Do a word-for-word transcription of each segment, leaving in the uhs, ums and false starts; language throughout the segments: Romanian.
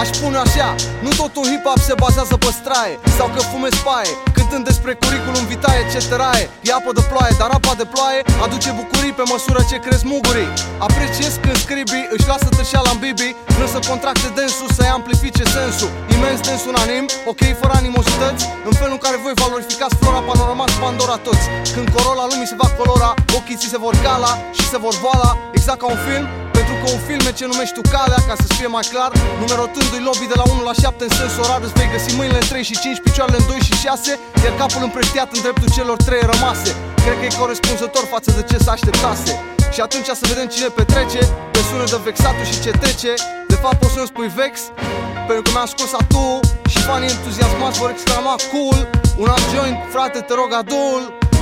Aș spune așa, nu tot un hip-hop se bazează pe straie sau că fumezi paie, cântând despre curriculum vitae ce tăraie. E apă de ploaie, dar apa de ploaie aduce bucurii pe măsură ce cresc mugurii. Apreciez când scribii își lasă tășeala în bibi, vrând să contracte densul, să-i amplifice sensul. Imens dens unanim, ok fără animozități, în felul în care voi valorificați flora, panorama, Pandora toți. Când corola lumii se va colora, ochii ți se vor gala și se vor voala, exact ca un film. Pentru că un film e ce numești tu calea, ca să-ți fie mai clar, numerotându-i lobby de la unu la șapte în sens orar, îți vei găsi mâinile în trei și cinci, picioarele în doi și șase, iar capul împrăștiat în dreptul celor trei rămase. Cred că e corespunzător față de ce s-așteptase. Și atunci să vedem cine petrece, pe sună de vexatul și ce trece. De fapt poți să-mi spui vex, pentru că mi-am scos atu și fanii entuziasmați vor exclama cool. Un alt joint, frate, te rog adul.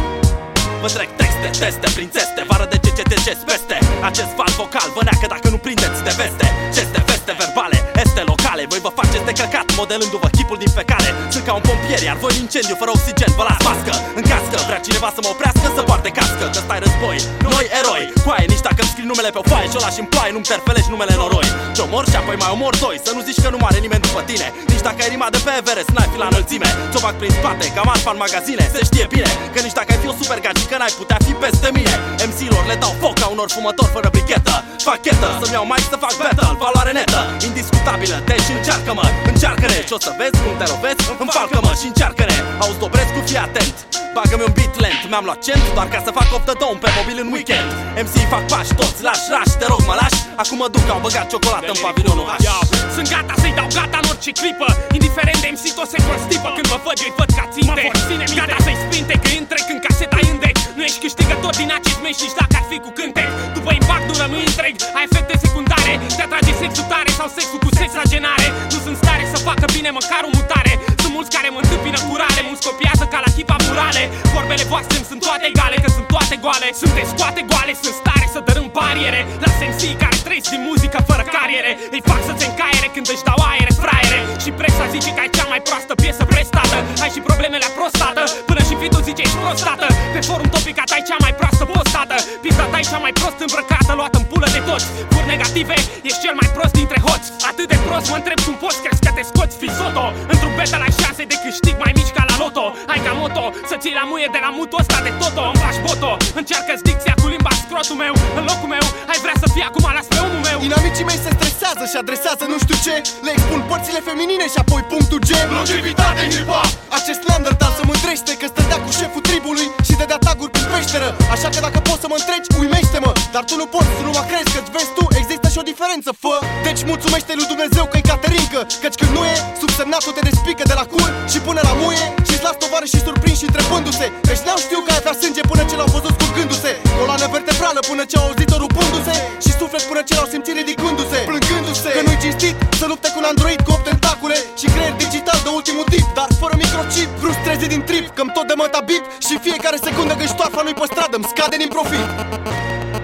Vă trec texte, teste, prin țeste, vară de ce ce te gest peste acest val vocal, vă neacă dacă nu prindeți de veste. Geste, veste, verbale, este locale. Voi vă faceți de căcat, modelându-vă chipul din fecale. Sunt ca un pompier, iar voi în incendiu fără oxigen vă las mască în cască. Vrea cineva să mă oprească, să poarte cască, că stai război, noi eroi. Coaie, nici dacă îmi scrii numele pe o foaie și o lași în ploaie, nu-mi terfelești numele noroi. Te omor și apoi mai omor doi, să nu zici că nu moare nimeni după tine. Nici dacă ai rimat de pe Everest, n-ai fi la înălțime. Ți-o bag prin spate, ca marfa în magazine. Se știe bine, că nici dacă ai fi o super gagică, n-ai putea fi peste mine. M C-lor le dau foc ca unor fumători fără brichetă. Fac chetă, să-mi iau mic să fac battle, valoare netă, indiscutabilă, deci încearcă-mă, încearcă-ne. Și o să vezi cum te lovesc, înfalcă-mă și încearcă-ne. Auzi Dobrescu, fii atent, bagă-mi un beat lent. Mi-am luat cent doar ca să fac off the dome pe mobil în weekend. M C-i fac pași, toți lași, rași, te rog mă lași. Acum mă duc, au băgat ciocolată în pavilionul H. Sunt gata să-i dau gata în orice clipă, indiferent de M C tot se constipă. Când mă văd, eu-i văd ca ținte, gata să-i spinte, că întrec în caseta Index. Nu ești câștigător din acest meci, nici dacă ar fi cu cântec. După impact nu rămâi întreg, ai efecte secundare. Te atrage sexul tare sau sexul cu sex la genare. Nu sunt stare să facă bine măcar o mutare. Sunt mulți care mă întâmpină cu rale, mulți copiază ca la hipa murale. Vorbele voastre sunt toate egale, că sunt toate goale. Sunteți toate goale, sunt stare să dărâm bariere. Las M C care trăiesc din muzică fără cariere. Îi fac să-ți încaiere când își dau aere, fraiere. Și presa zice că ai cea mai proastă piesă prestată. Ai și problemele la prostată, până și fitul zice ești prostată. Pe forum topicat ai cea mai proastă postată. Pista ta e cea mai prost îmbrăcată, luată în pulă de toți. Furi negative, ești cel mai prost dintre hoți. Atât de prost mă întreb cum poți, crezi că te scoți fizoto. Într-un beta la șase de câștig mai mici ca la loto. Ai ca moto, să ții la muie de la mutul ăsta de toto. Îmi faci boto, încearcă-ți dicția cu limba scrotul meu. În locul meu, ai vrea să fii acum alas pe omul meu. Inamicii mei se stresează și adresează nu știu ce. Le expun părțile feminine și apoi punctul G. Longevitate în hip-hop. Acest Neandertal să mă întrește că stătea cu șeful tribului și dădea taguri prin peșteră. Așa că dacă poți să mă întreci, uimește-mă. Dar tu nu poți să nu mă crezi, că-ți vezi tu, există și o diferență, fă. Deci mulțumește lui Dumnezeu că-i Caterinca, căci când nu e, subsemnatul te despică de la cur și pune la muie și-ți las tovară și surprins și întrebându-se. Căci n-au știu că ai avea sânge până ce l-au văzut scurgându-se, coloană vertebrală până ce au auzit-o rupându-se și suflet până ce l-au simțit ridicându-se, plângându-se. Că nu-i cinstit să lupte cu un android cu opt tentacule și creier digital de ultimul tip, dar fără microchip, vrut trezi din trip, că-mi tot de măta bip și fiecare secundă că-și toarfa nu-i pe stradă, îmi scade din profit.